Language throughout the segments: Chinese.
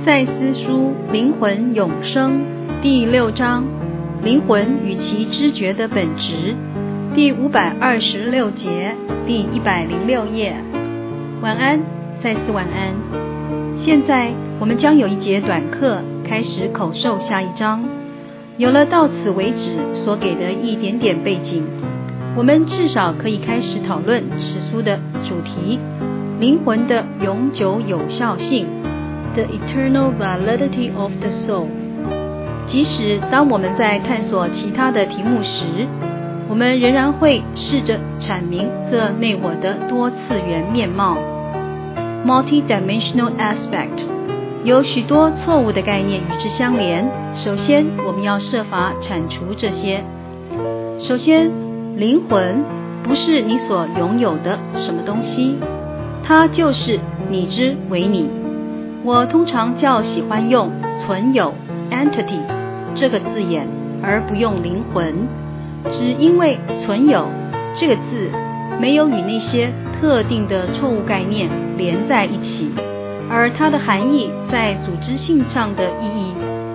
赛斯书灵魂永生第6章，灵魂与其知觉的本质，第526节，第106页。晚安，赛斯晚安。现在我们将有一节短课开始口授下一章。有了到此为止所给的一点点背景，我们至少可以开始讨论此书的主题：灵魂的永久有效性。The eternal validity of the soul。 即使当我们在探索其他的题目时，我们仍然会试着阐明这内我的多次元面貌 multidimensional aspect。 有许多错误的概念与之相连，首先我们要设法铲除这些。首先，灵魂不是你所拥有的什么东西，它就是你之为你。我通常较喜欢用存有 entity 这个字眼，而不用灵魂，只因为存有这个字没有与那些特定的错误概念连在一起，而它的含义在组织性上的意义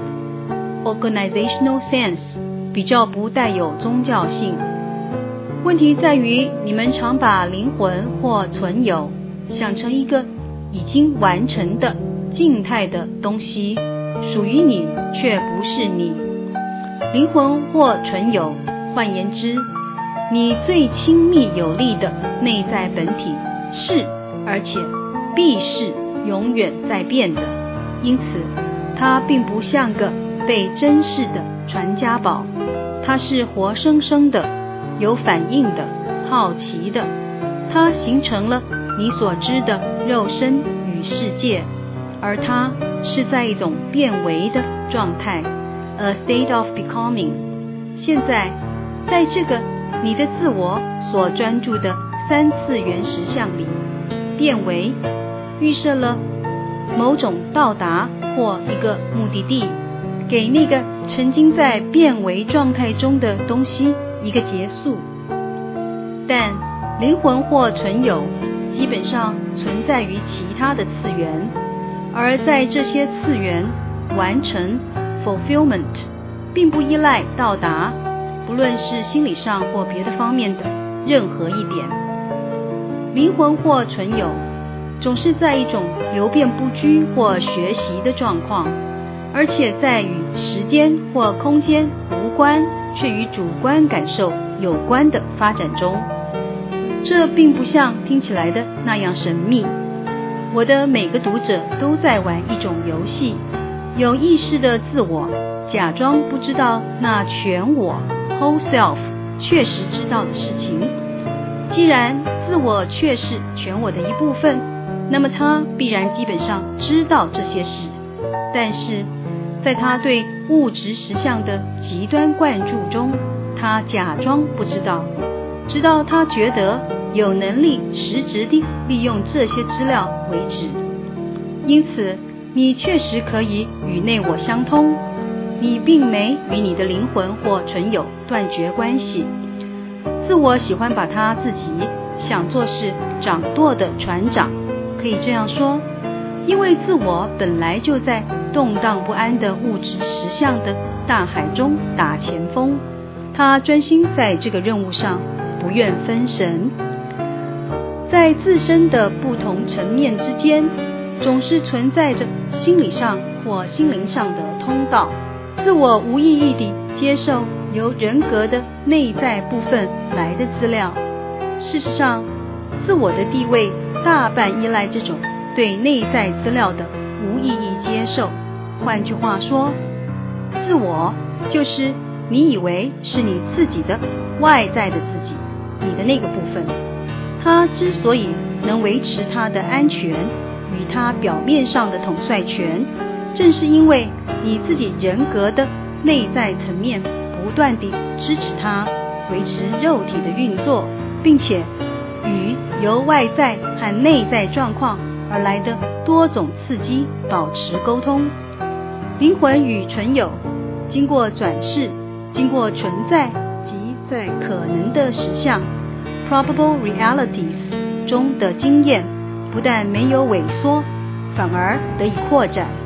organizational sense 比较不带有宗教性。问题在于，你们常把灵魂或存有想成一个已经完成的静态的东西，属于你却不是你。灵魂或存有，换言之，你最亲密有力的内在本体是，而且必是永远在变的，因此它并不像个被珍视的传家宝，它是活生生的，有反应的，好奇的，它形成了你所知的肉身与世界，而它是在一种变为的状态 a state of becoming。 现在在这个你的自我所专注的3次元实相里，变为预设了某种到达或一个目的地，给那个曾经在变为状态中的东西一个结束。但灵魂或存有基本上存在于其他的次元，而在这些次元完成 fulfillment 并不依赖到达，不论是心理上或别的方面的任何一点。灵魂或存有总是在一种流变不居或学习的状况，而且在与时间或空间无关却与主观感受有关的发展中。这并不像听起来的那样神秘。我的每个读者都在玩一种游戏，有意识的自我假装不知道那全我 whole self 确实知道的事情。既然自我确是全我的一部分，那么他必然基本上知道这些事，但是在他对物质实相的极端灌注中，他假装不知道，直到他觉得有能力实质地利用这些资料为止。因此你确实可以与内我相通，你并没与你的灵魂或存有断绝关系。自我喜欢把他自己想作是掌舵的船长，可以这样说，因为自我本来就在动荡不安的物质实相的大海中打前锋，他专心在这个任务上，不愿分神。在自身的不同层面之间，总是存在着心理上或心灵上的通道。自我无意义地接受由人格的内在部分来的资料。事实上，自我的地位大半依赖这种对内在资料的无意义接受。换句话说，自我就是你以为是你自己的外在的自己，你的那个部分。它之所以能维持它的安全与它表面上的统帅权，正是因为你自己人格的内在层面不断地支持它，维持肉体的运作，并且与由外在和内在状况而来的多种刺激保持沟通。灵魂与存有经过转世，经过存在及在可能的实相 probable realities 中的经验，不但没有萎缩，反而得以扩展。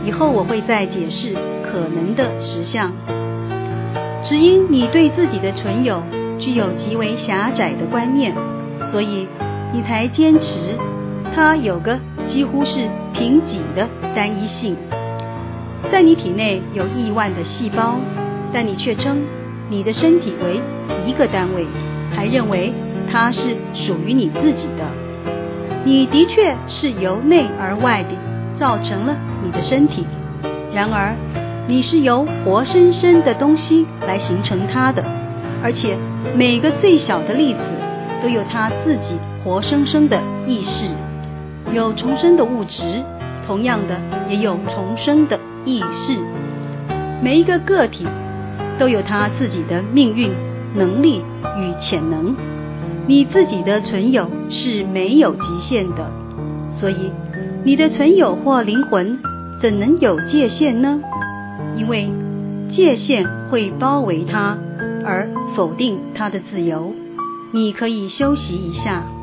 以后我会再解释可能的实相。只因你对自己的存有具有极为狭窄的观念，所以你才坚持它有个几乎是凭己的单一性。在你体内有亿万的细胞，但你却称你的身体为一个单位，还认为它是属于你自己的。你的确是由内而外地造成了你的身体，然而你是由活生生的东西来形成它的，而且每个最小的粒子都有它自己活生生的意识，有重生的物质，同样的也有重生的意识。每一个个体都有它自己的命运、能力与潜能。你自己的存有是没有极限的，所以你的存有或灵魂怎能有界限呢？因为界限会包围它，而否定它的自由。你可以休息一下。